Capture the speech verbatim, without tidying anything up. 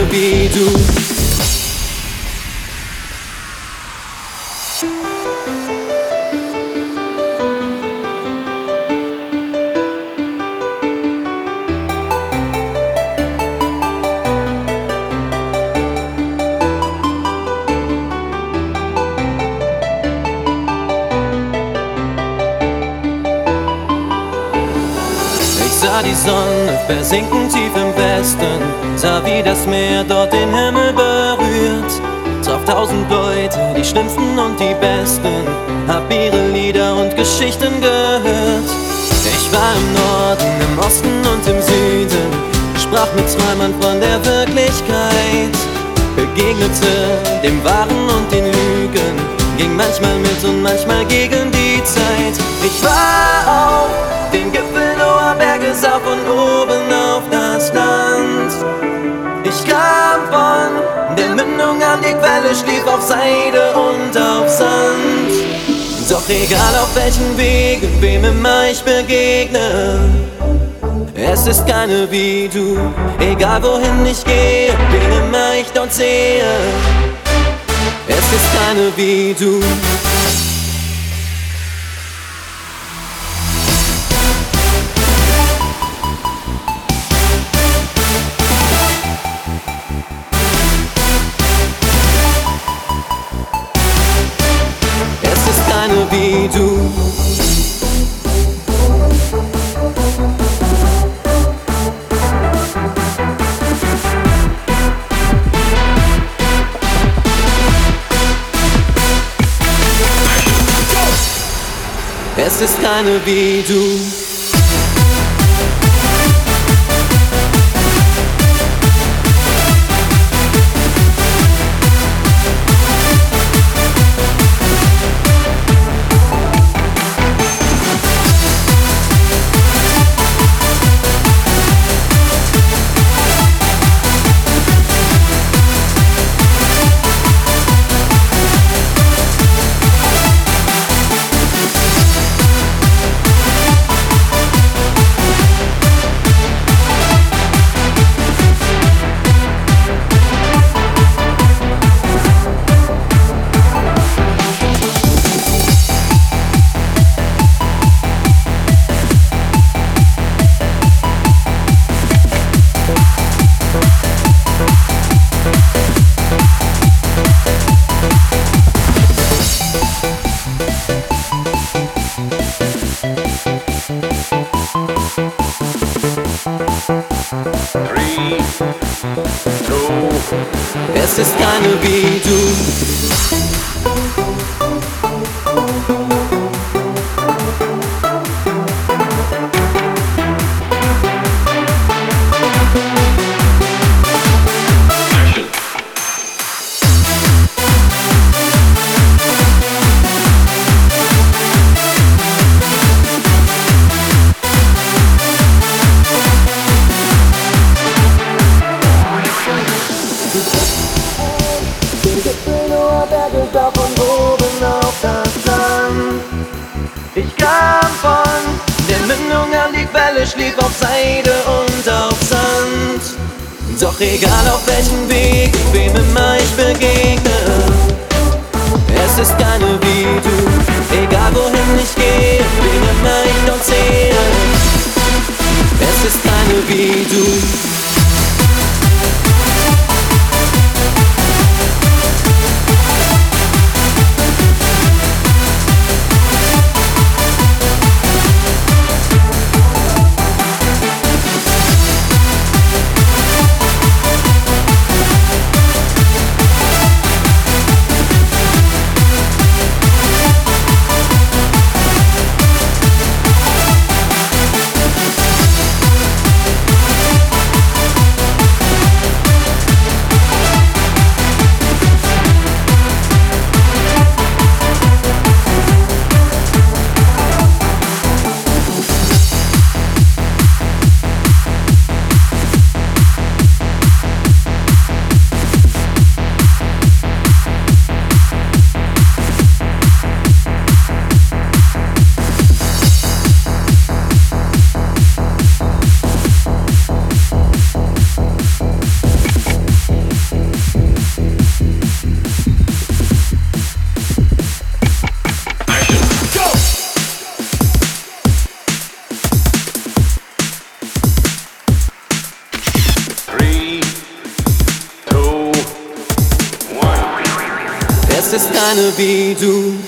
keine wie du. Ich sah die Sonne versinken tief im Westen, sah wie das Meer dort den Himmel berührt. Traf tausend Leute, die schlimmsten und die besten, hab ihre Lieder und Geschichten gehört. Ich war im Norden, im Osten und im Süden, sprach mit Träumern von der Wirklichkeit, begegnete dem Wahren und den Lügen, ging manchmal mit und manchmal gegen die Zeit. Ich war auf den Gipfeln hoher Berge, sah von oben auf das Land. Ich kam von der Mündung an die Quelle, schlief auf Seide und auf Sand. Doch egal auf welchen Wegen, wem immer ich begegne, es ist keine wie du. Egal wohin ich gehe, wen immer ich dort sehe, es ist keine wie du. Es ist keine wie du. Es ist keine wie du. Three, two. Es ist keine wie du. Ich kam von der Mündung an die Quelle, schlief auf Seide und auf Sand. Doch egal auf welchen Weg, wem immer ich begegne, es ist keine wie du. Egal wohin ich gehe, wen immer ich dort sehe, es ist keine wie du. ist keine wie du.